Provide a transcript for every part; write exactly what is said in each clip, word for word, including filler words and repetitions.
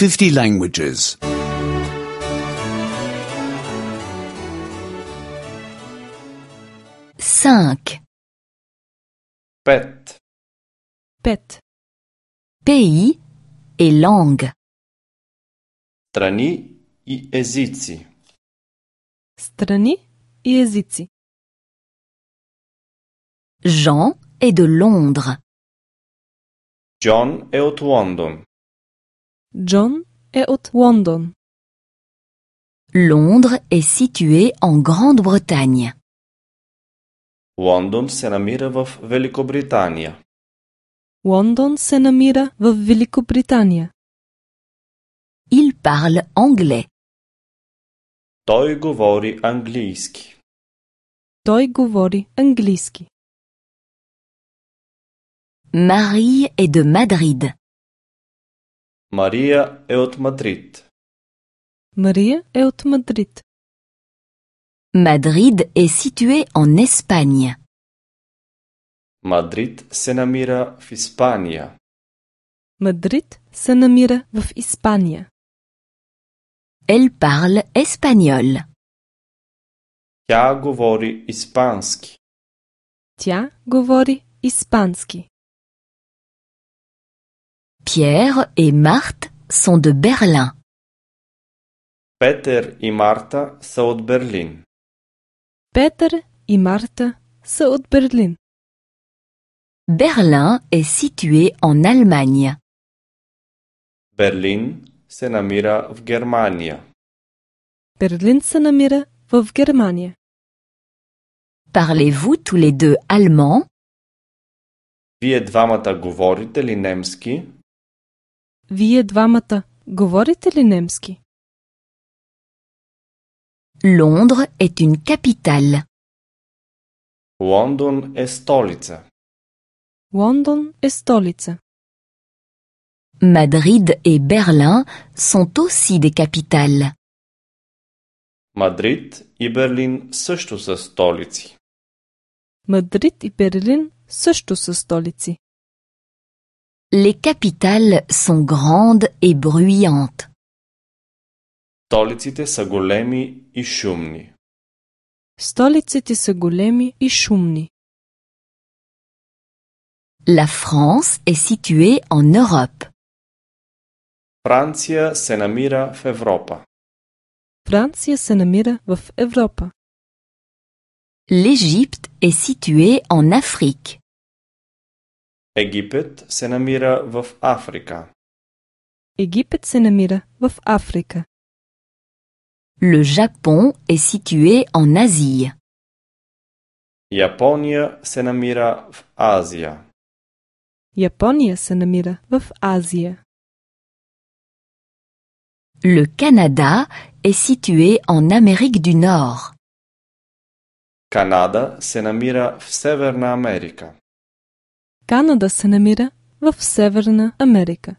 fifty languages. cinq. Pet. Пет. Pays et langue. Страни и езици. Страни и езици. Jean est de Londres. Джон е от Лондон. Джон е от Лондон. Londres est situé en Grande-Bretagne. Лондон се намира в Великобритания. Лондон се намира в Великобритания. Il parle anglais. Той говори английски. Той говори английски. Marie est de Madrid. Мария е от Мадрид. Мария е от Мадрид. Madrid est situé en Espagne. Мадрид се намира в Испания. Мадрид се намира в Испания. Elle parle espagnol. Тя говори испански. Тя говори испански. Pierre et Marthe sont de Berlin. Петър и Марта са от Берлин. Петър и Марта са от Берлин. Berlin est situé en Allemagne. Берлин се намира в Германия. Берлин се намира в Германия. Parlez-vous tous les deux allemand? Вие двамата говорите ли немски? Вие двамата говорите ли немски? Londres est une capitale. Лондон е столица. Лондон е столица. Madrid et Berlin sont aussi des capitales. Мадрид и Берлин също са столици. Мадрид и Берлин също са столици. Les capitales sont grandes et bruyantes. Столиците са големи и шумни. Столиците са големи и шумни. La France est située en Europe. Франция се намира в Европа. Франция се намира в Европа. L'Égypte est située en Afrique. Египет се намира в Африка. Египет се намира в Африка. Le Japon est situé en Asie. Япония се намира в Азия. Япония се намира в Азия. Le Canada est situé en Amérique du Nord. Канада се намира в Северна Америка. Канада се намира в Северна Америка.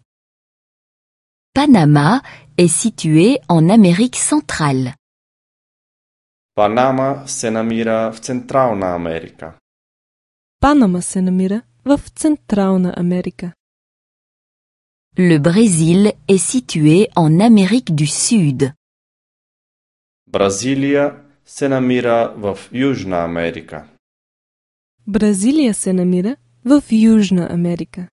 Panama est situé en Amérique centrale. Панама се намира в Централна Америка. Панама се намира в Централна Америка. Le Brésil est situé en Amérique du Sud. Бразилия се намира в Южна Америка. Бразилия се намира в Южна Америка.